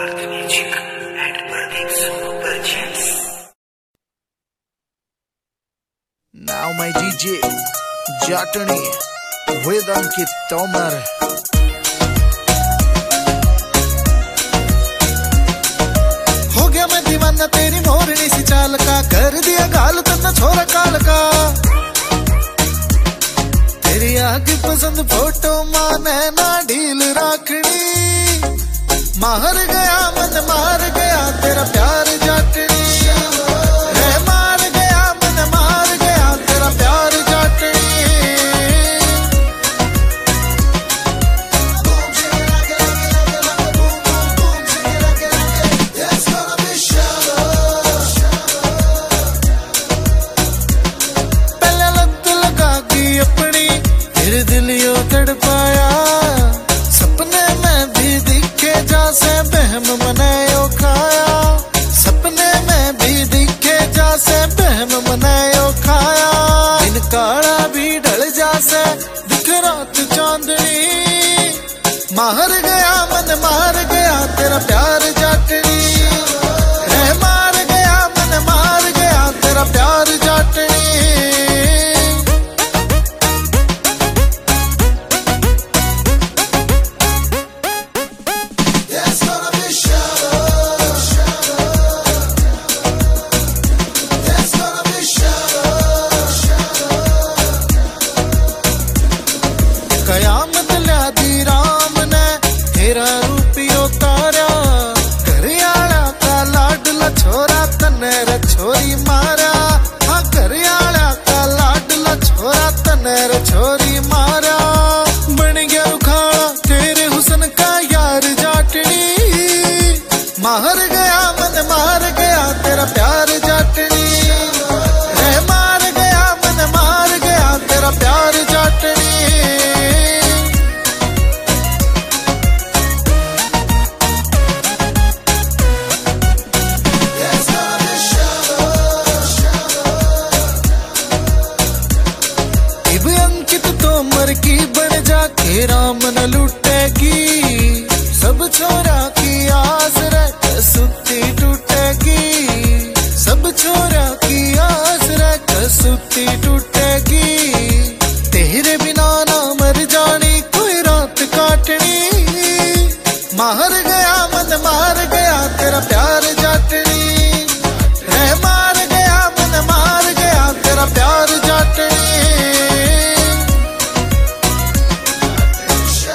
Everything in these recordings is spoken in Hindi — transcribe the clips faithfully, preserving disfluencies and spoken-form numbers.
Mark Music and Pradeep Super Chance. Now my D J Jatani with Ankit Tomar. हो गया मैं दीवाना तेरी मोरनी सी चाल का, कर दिया गाल तन्ना छोरा काल का। तेरी आगे पसंद फोटो माने ना ढील राखनी, मार गया मन मार गया तेरा प्यार जाटनी, रे मार गया मन मार गया तेरा प्यार जाटनी। पहले लत लगा की अपनी फिर दिल यो तड़पाया, सपने में भी दिखे जैसे बहम मनायो खाया, सपने में भी दिखे जैसे बहम मनायो खाया। दिन काला भी ढल जासे दिख रात चांदनी, मार गया मन मार गया तेरा प्यार जाटनी, रे मार गया मन मार गया तेरा प्यार जाटनी। कयामत ल्यादी राम ने तेरा रूपियो तारा, घरियाला का लाडला छोरा तने रे छोरी मारा, हाँ घरियाला का लाडला छोरा तने रे छोरी मारा। बन गया उखाड़ा तेरे हुस्न का यार जाटनी, मार गया मन मार गया तेरा प्यार जाटनी, रे मार गया मन मार गया तेरा प्यार जाटनी। अंकित तोमर की बन जाके राम न लूटेगी, सब छोरा की आस रख सुती टूटेगी, सब छोरा की आस रख सुती टूटेगी। तेरे बिना ना मर जानी कोई रात काटनी, मार गया मन मार गया तेरा प्यार जाटनी, रे मार गया मन मार गया तेरा प्यार जाटनी।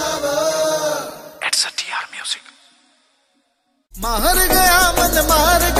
मार गया मन मार